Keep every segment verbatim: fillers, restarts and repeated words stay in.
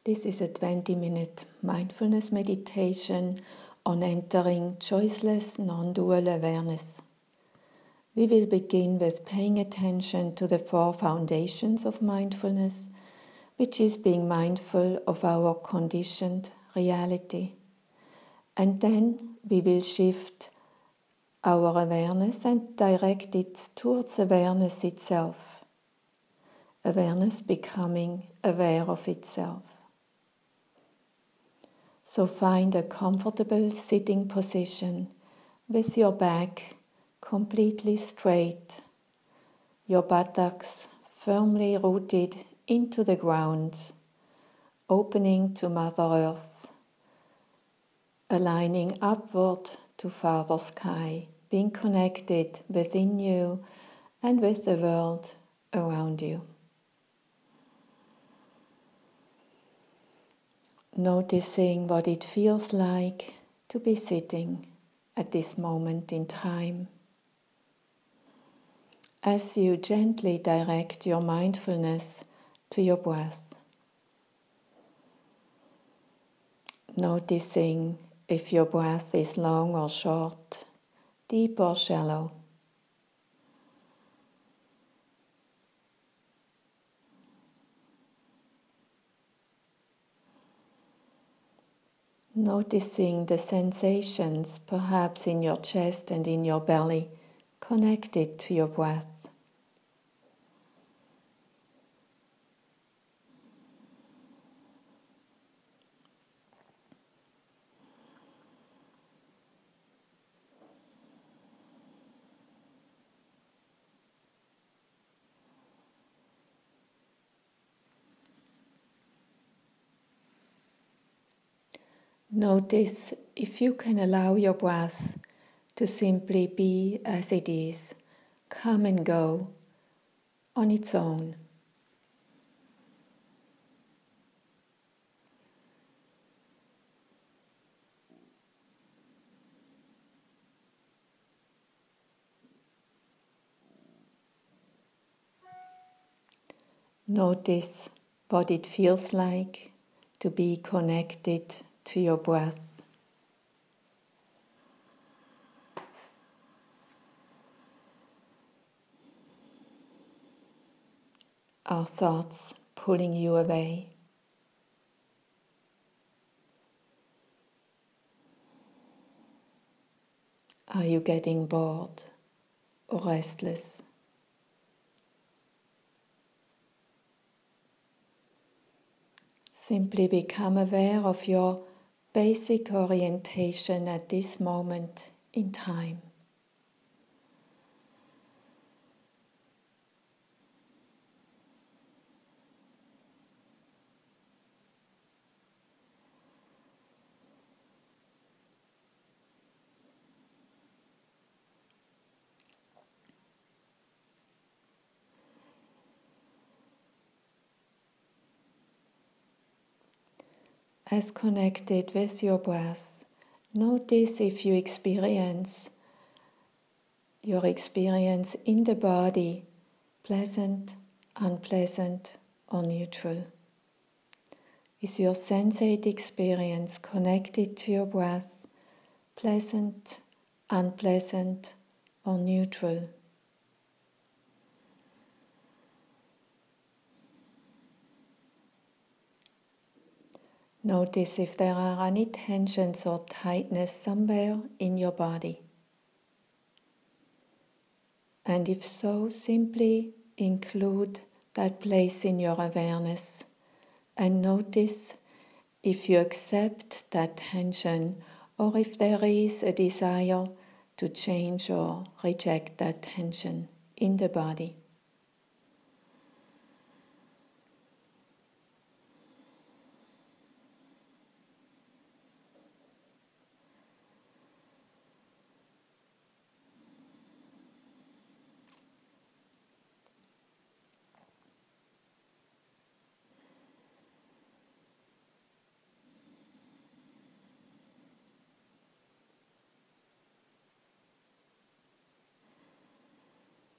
This is a twenty minute mindfulness meditation on entering choiceless non-dual awareness. We will begin with paying attention to the four foundations of mindfulness, which is being mindful of our conditioned reality. And then we will shift our awareness and direct it towards awareness itself. Awareness becoming aware of itself. So find a comfortable sitting position with your back completely straight, your buttocks firmly rooted into the ground, opening to Mother Earth, aligning upward to Father Sky, being connected within you and with the world around you. Noticing what it feels like to be sitting at this moment in time. As you gently direct your mindfulness to your breath. Noticing if your breath is long or short, deep or shallow. Noticing the sensations perhaps in your chest and in your belly connected to your breath. Notice if you can allow your breath to simply be as it is, come and go on its own. Notice what it feels like to be connected to your breath. Are thoughts pulling you away? Are you getting bored or restless? Simply become aware of your basic orientation at this moment in time. As connected with your breath, notice if you experience your experience in the body pleasant, unpleasant, or neutral. Is your sensate experience connected to your breath pleasant, unpleasant, or neutral? Notice if there are any tensions or tightness somewhere in your body. And if so, simply include that place in your awareness and notice if you accept that tension or if there is a desire to change or reject that tension in the body.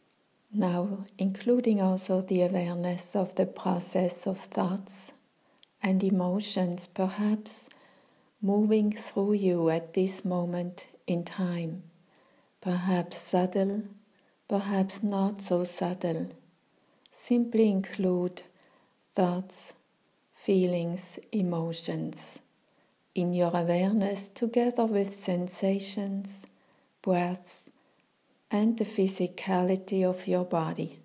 Now, including also the awareness of the process of thoughts and emotions perhaps moving through you at this moment in time, perhaps subtle, perhaps not so subtle. Simply include thoughts, feelings, emotions in your awareness together with sensations, breath, and the physicality of your body.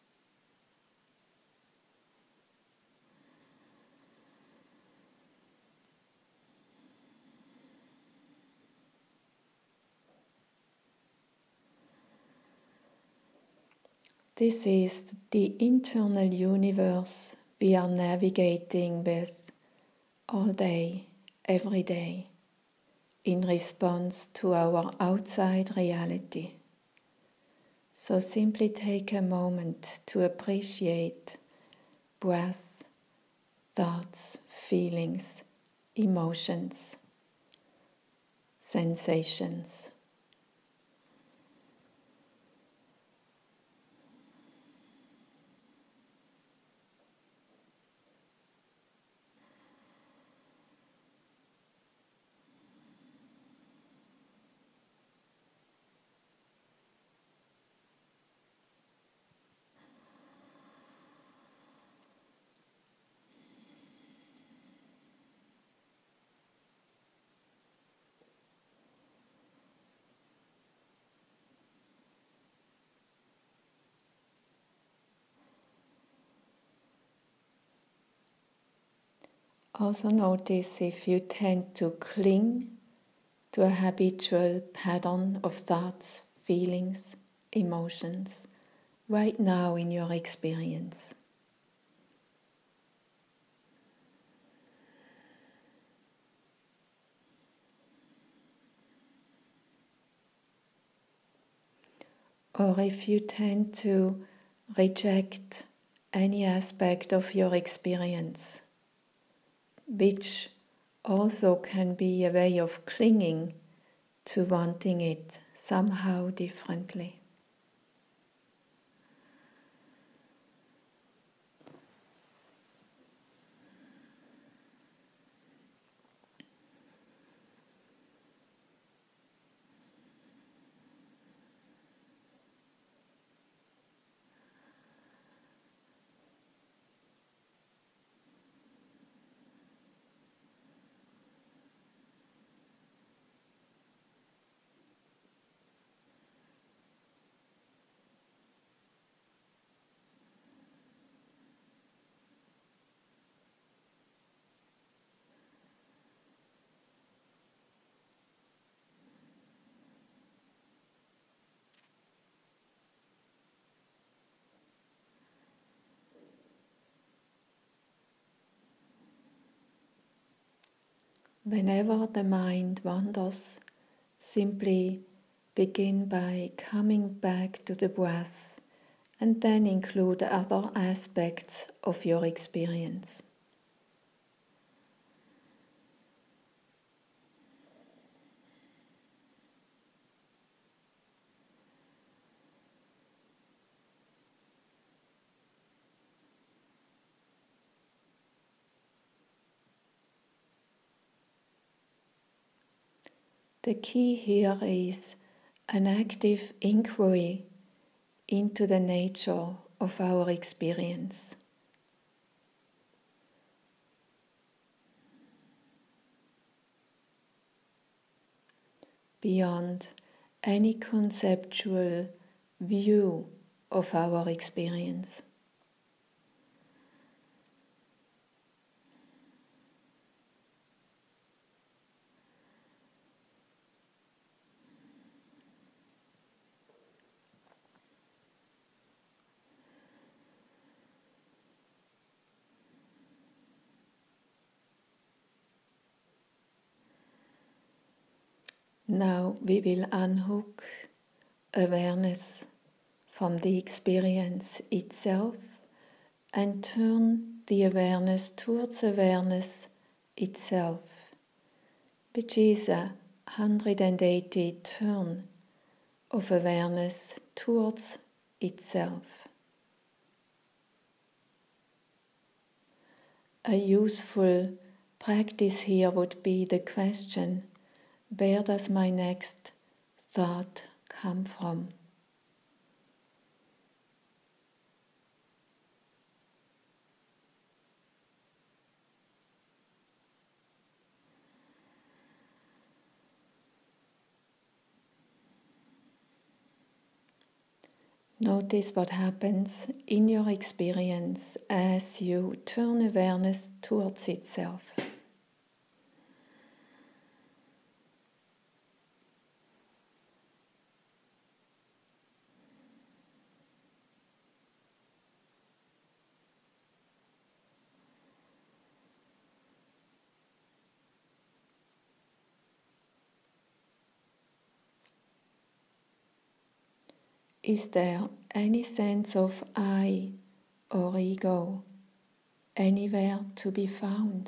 This is the internal universe we are navigating with all day, every day, in response to our outside reality. So simply take a moment to appreciate breath, thoughts, feelings, emotions, sensations. Also notice if you tend to cling to a habitual pattern of thoughts, feelings, emotions right now in your experience. Or if you tend to reject any aspect of your experience, which also can be a way of clinging to wanting it somehow differently. Whenever the mind wanders, simply begin by coming back to the breath and then include other aspects of your experience. The key here is an active inquiry into the nature of our experience. Beyond any conceptual view of our experience. Now we will unhook awareness from the experience itself and turn the awareness towards awareness itself, which is a one hundred eighty turn of awareness towards itself. A useful practice here would be the question, where does my next thought come from? Notice what happens in your experience as you turn awareness towards itself. Is there any sense of I or ego anywhere to be found?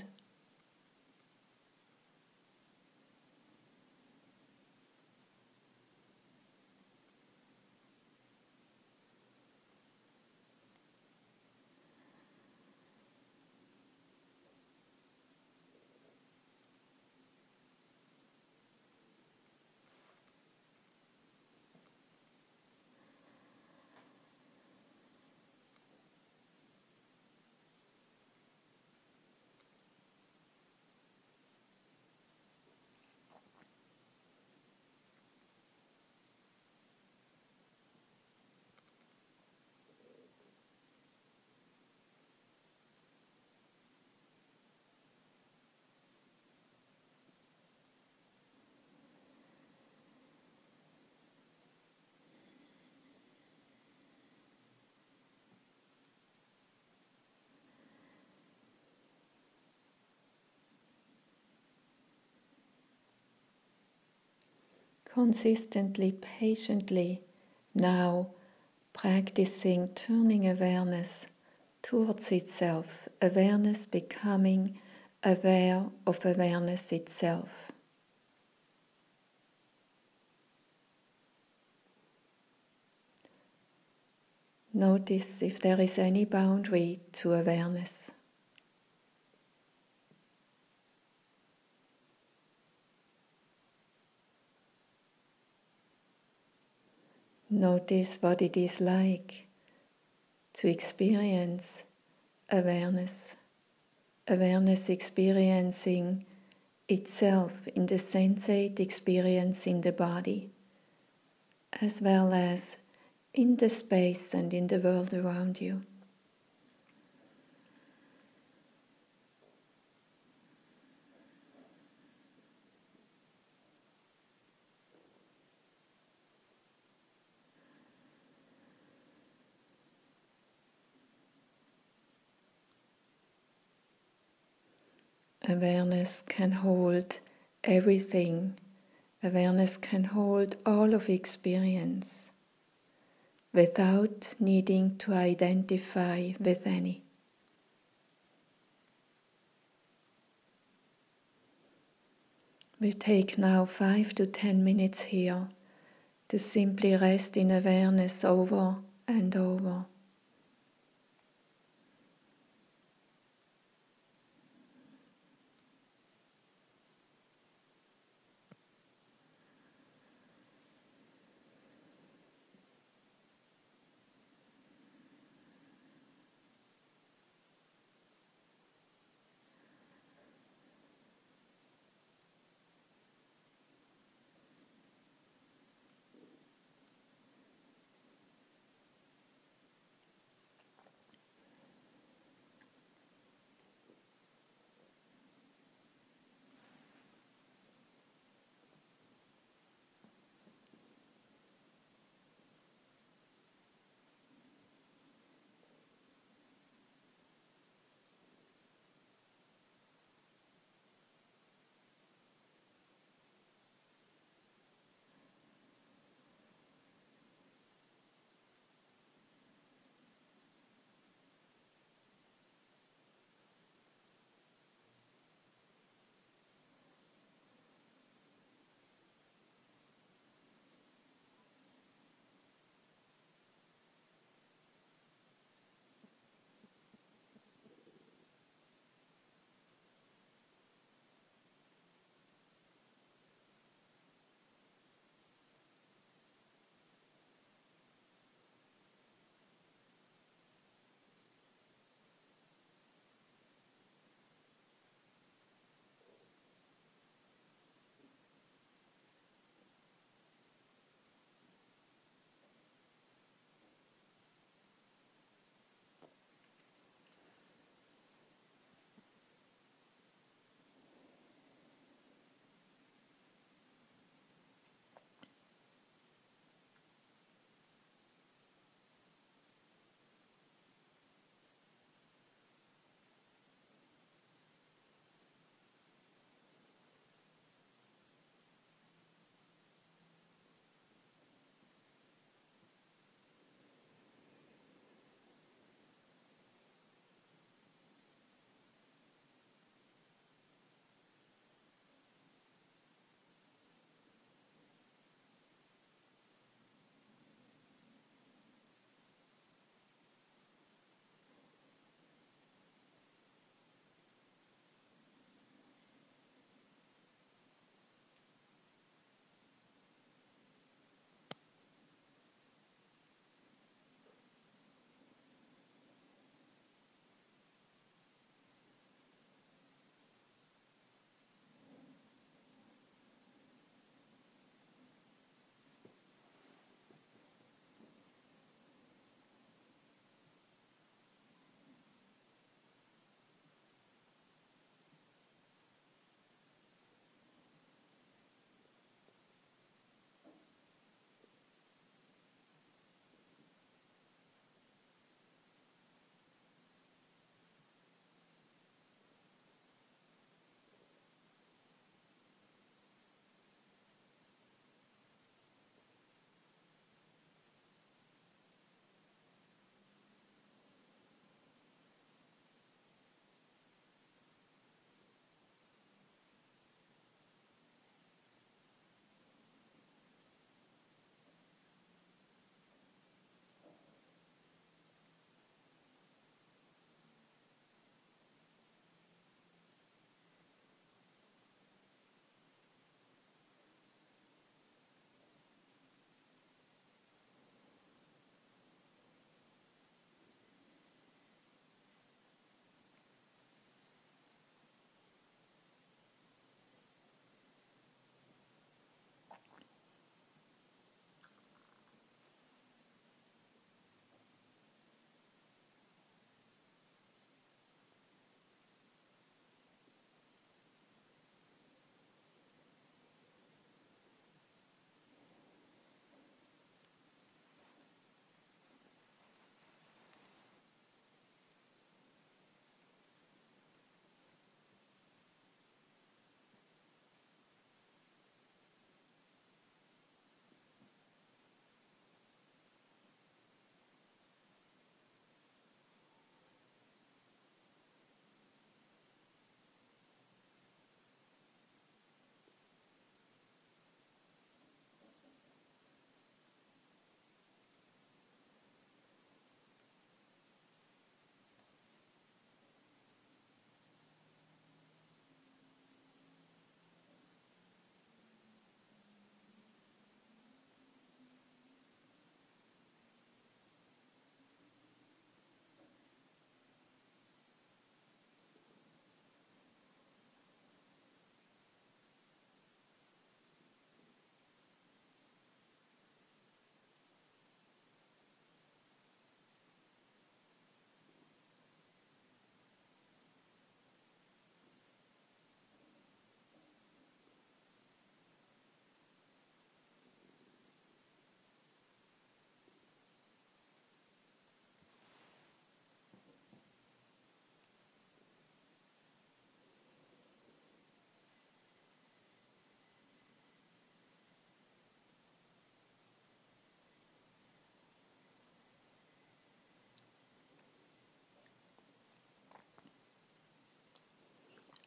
Consistently, patiently, now practicing turning awareness towards itself, awareness becoming aware of awareness itself. Notice if there is any boundary to awareness. Notice what it is like to experience awareness. Awareness experiencing itself in the sensate experience in the body, as well as in the space and in the world around you. Awareness can hold everything. Awareness can hold all of experience without needing to identify with any. We take now five to ten minutes here to simply rest in awareness over and over.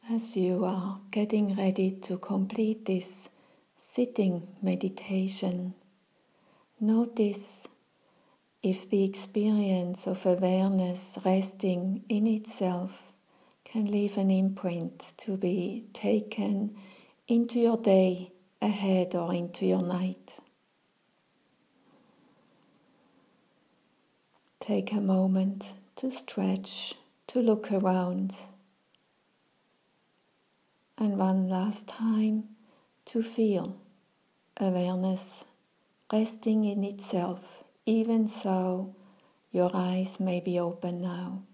As you are getting ready to complete this sitting meditation, notice if the experience of awareness resting in itself can leave an imprint to be taken into your day ahead or into your night. Take a moment to stretch, to look around, and one last time to feel awareness resting in itself, even so your eyes may be open now.